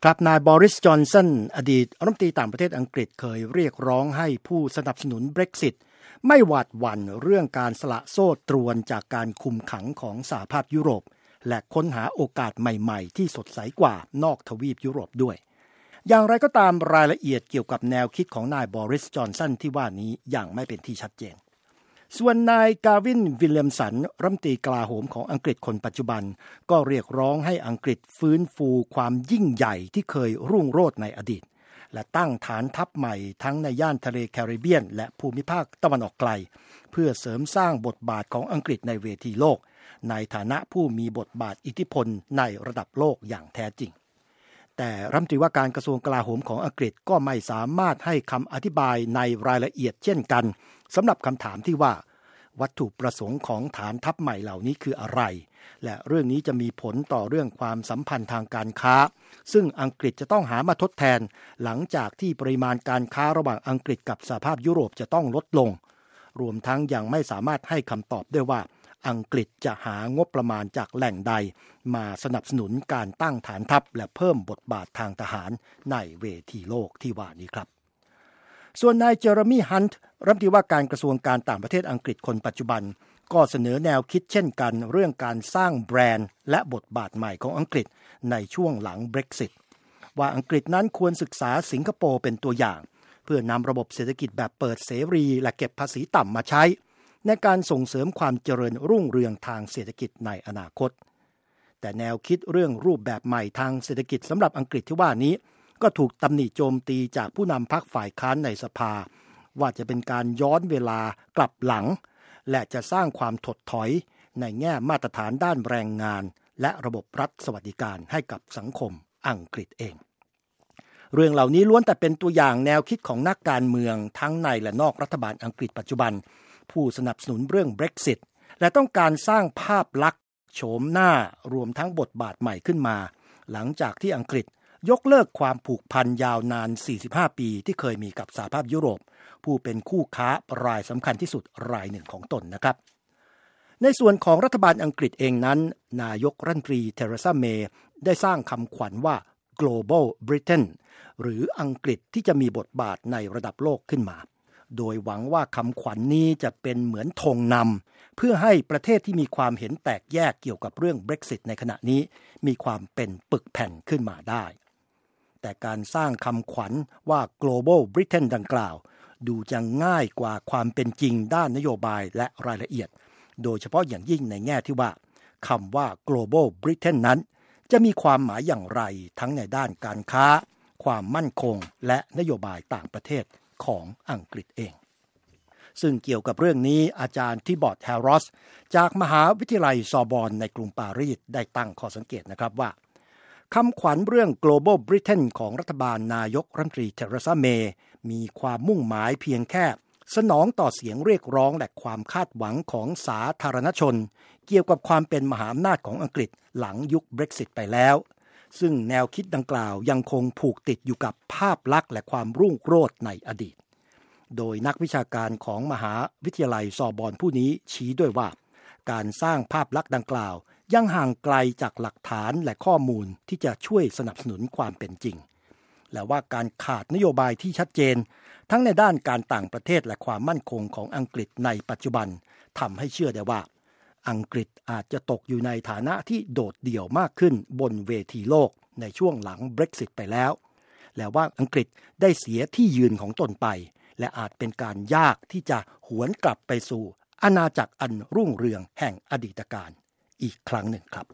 ครับนายบอริสจอนสันอดีตรัฐมนตรีต่างประเทศอังกฤษเคยเรียกร้องให้ผู้สนับสนุน Brexit ไม่หวาดหวั่นเรื่องการสละโซ่ตรวนจากการคุมขังของสหภาพยุโรปและค้นหาโอกาสใหม่ๆที่สดใสกว่านอกทวีปยุโรปด้วยอย่างไรก็ตามรายละเอียดเกี่ยวกับแนวคิดของนายบอริสจอนสันที่ว่านี้ยังไม่เป็นที่ชัดเจนส่วนนายกาวินวิลเลียมสันรัฐมนตรีกลาโหมของอังกฤษคนปัจจุบันก็เรียกร้องให้อังกฤษฟื้นฟูความยิ่งใหญ่ที่เคยรุ่งโรจน์ในอดีตและตั้งฐานทัพใหม่ทั้งในย่านทะเลแคริบเบียนและภูมิภาคตะวันออกไกลเพื่อเสริมสร้างบทบาทของอังกฤษในเวทีโลกในฐานะผู้มีบทบาทอิทธิพลในระดับโลกอย่างแท้จริงแต่รัฐมนตรีว่าการกระทรวงกลาโหมของอังกฤษก็ไม่สามารถให้คำอธิบายในรายละเอียดเช่นกันสำหรับคำถามที่ว่าวัตถุประสงค์ของฐานทัพใหม่เหล่านี้คืออะไรและเรื่องนี้จะมีผลต่อเรื่องความสัมพันธ์ทางการค้าซึ่งอังกฤษจะต้องหามาทดแทนหลังจากที่ปริมาณการค้าระหว่างอังกฤษกับสหภาพยุโรปจะต้องลดลงรวมทั้งยังไม่สามารถให้คำตอบได้ว่าอังกฤษจะหางบประมาณจากแหล่งใดมาสนับสนุนการตั้งฐานทัพและเพิ่มบทบาททางทหารในเวทีโลกที่ว่านี้ครับส่วนนายเจอร์มี่ฮันต์รัฐมนตรีว่าการกระทรวงการต่างประเทศอังกฤษคนปัจจุบันก็เสนอแนวคิดเช่นกันเรื่องการสร้างแบรนด์และบทบาทใหม่ของอังกฤษในช่วงหลัง Brexit ว่าอังกฤษนั้นควรศึกษาสิงคโปร์เป็นตัวอย่างเพื่อนำระบบเศรษฐกิจแบบเปิดเสรีและเก็บภาษีต่ำมาใช้ในการส่งเสริมความเจริญรุ่งเรืองทางเศรษฐกิจในอนาคตแต่แนวคิดเรื่องรูปแบบใหม่ทางเศรษฐกิจสำหรับอังกฤษที่ว่านี้ก็ถูกตำหนิโจมตีจากผู้นำพรรคฝ่ายค้านในสภาว่าจะเป็นการย้อนเวลากลับหลังและจะสร้างความถดถอยในแง่มาตรฐานด้านแรงงานและระบบรัฐสวัสดิการให้กับสังคมอังกฤษเองเรื่องเหล่านี้ล้วนแต่เป็นตัวอย่างแนวคิดของนักการเมืองทั้งในและนอกรัฐบาลอังกฤษปัจจุบันผู้สนับสนุนเรื่อง Brexit และต้องการสร้างภาพลักษณ์โฉมหน้ารวมทั้งบทบาทใหม่ขึ้นมาหลังจากที่อังกฤษยกเลิกความผูกพันยาวนาน45ปีที่เคยมีกับสหภาพยุโรปผู้เป็นคู่ค้ารายสำคัญที่สุดรายหนึ่งของตนนะครับในส่วนของรัฐบาลอังกฤษเองนั้นนายกรัฐมนตรีเทเรซาเมย์ได้สร้างคำขวัญว่า Global Britain หรืออังกฤษที่จะมีบทบาทในระดับโลกขึ้นมาโดยหวังว่าคำขวัญนี้จะเป็นเหมือนธงนำเพื่อให้ประเทศที่มีความเห็นแตกแยกเกี่ยวกับเรื่อง Brexit ในขณะนี้มีความเป็นปึกแผ่นขึ้นมาได้แต่การสร้างคำขวัญว่า Global Britain ดังกล่าวดูจะง่ายกว่าความเป็นจริงด้านนโยบายและรายละเอียดโดยเฉพาะอย่างยิ่งในแง่ที่ว่าคำว่า Global Britain นั้นจะมีความหมายอย่างไรทั้งในด้านการค้าความมั่นคงและนโยบายต่างประเทศของอังกฤษเองซึ่งเกี่ยวกับเรื่องนี้อาจารย์ทิบอตแฮร์รอสจากมหาวิทยาลัยซอร์บอนในกรุงปารีสได้ตั้งข้อสังเกตนะครับว่าคำขวัญเรื่อง Global Britain ของรัฐบาลนายกรัฐมนตรีเทเรซาเมย์มีความมุ่งหมายเพียงแค่สนองต่อเสียงเรียกร้องและความคาดหวังของสาธารณชนเกี่ยวกับความเป็นมหาอำนาจของอังกฤษหลังยุค Brexit ไปแล้วซึ่งแนวคิดดังกล่าวยังคงผูกติดอยู่กับภาพลักษณ์และความรุ่งโรจน์ในอดีตโดยนักวิชาการของมหาวิทยาลัยซอร์บอนผู้นี้ชี้ด้วยว่าการสร้างภาพลักษณ์ดังกล่าวยังห่างไกลจากหลักฐานและข้อมูลที่จะช่วยสนับสนุนความเป็นจริงและว่าการขาดนโยบายที่ชัดเจนทั้งในด้านการต่างประเทศและความมั่นคงของอังกฤษในปัจจุบันทำให้เชื่อได้ว่าอังกฤษอาจจะตกอยู่ในฐานะที่โดดเดี่ยวมากขึ้นบนเวทีโลกในช่วงหลัง Brexit ไปแล้วและว่าอังกฤษได้เสียที่ยืนของตนไปและอาจเป็นการยากที่จะหวนกลับไปสู่อาณาจักรอันรุ่งเรืองแห่งอดีตการอีกครั้งหนึ่งครับ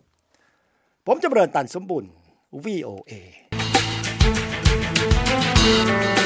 ผมจำเริญ ตันสมบุญ VOA